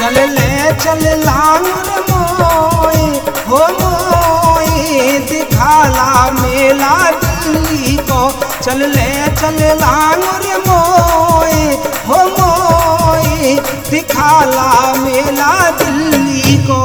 चल ले चल लांगुर मोए हो मोए दिखाला मेला दिल्ली को। चल ले चल लांगुर मोए हो मोए दिखाला मेला दिल्ली को।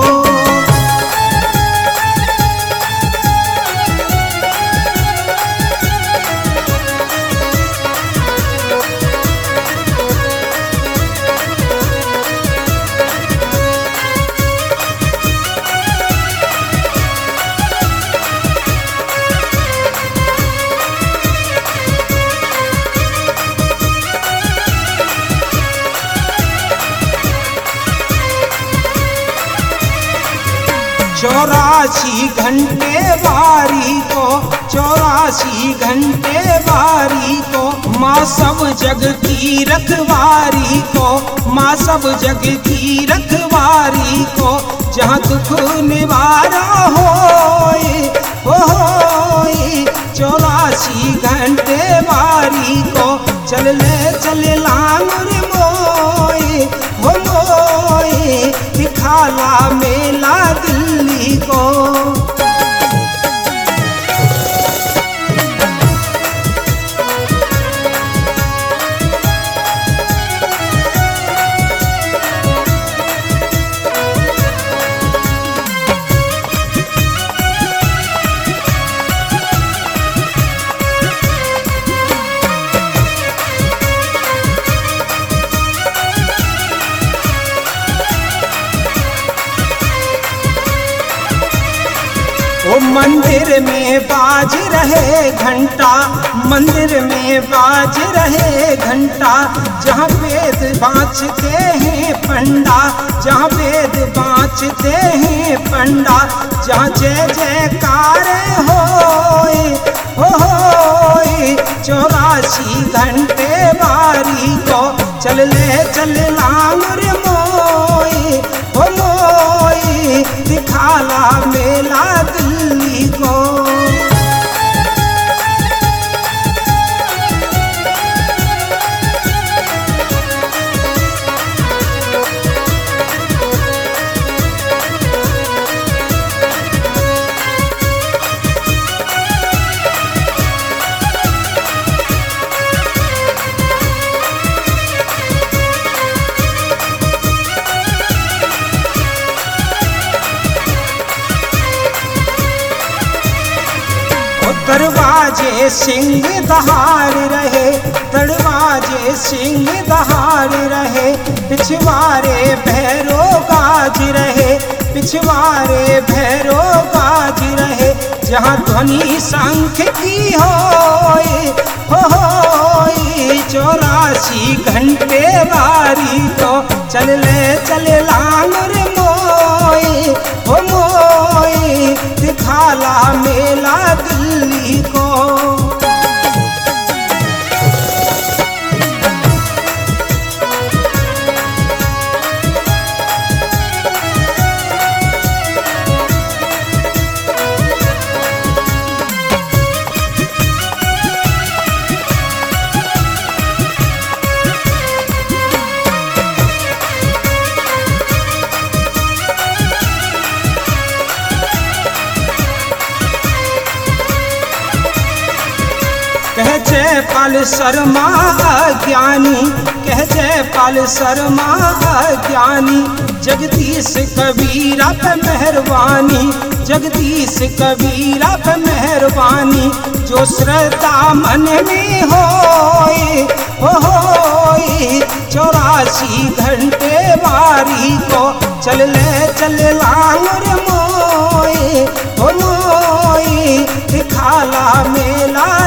चौरासी घंटे बारी को 84 घंटे बारी को माँ सब जग की रखवारी को। माँ सब जग की रखवारी को जहाँ दुख निवारा होए हो 84 घंटे बारी को। चल ले चल लांगुर मोए हो मोए दिखाला मेला दिल्ली को। ओ मंदिर में बाज रहे घंटा, मंदिर में बाज रहे घंटा, जहाँ वेद बाँचते हैं पंडा, जहाँ वेद बाँचते हैं पंडा, जहाँ जय जयकार होए हो 84 घंटे बारी को। चल ले चल लांगुर मोए हो मोए दिखाला मेला दिल्ली को। दरवाजे सिंह दहाड़ रहे, दरवाजे सिंह दहाड़ रहे, पिछवारे भैरो गाज रहे, पिछवारे भैरो गाज रहे, जहाँ ध्वनि शंख की होए हो 84 घंटे बारी को। चल ले चल लांगुर मोए हो मोए दिखाला मेला दिल्ली को। कह जयपाल शर्मा अज्ञानी, कह जयपाल शर्मा अज्ञानी, जगदीश कबीरा पे मेहरबानी, जगदीश कबीरा पे मेहरबानी, जो श्रद्धा मन में होए हो 84 घंटे बारी को। चल ले चल लांगुर मोए हो मोए दिखाला मेला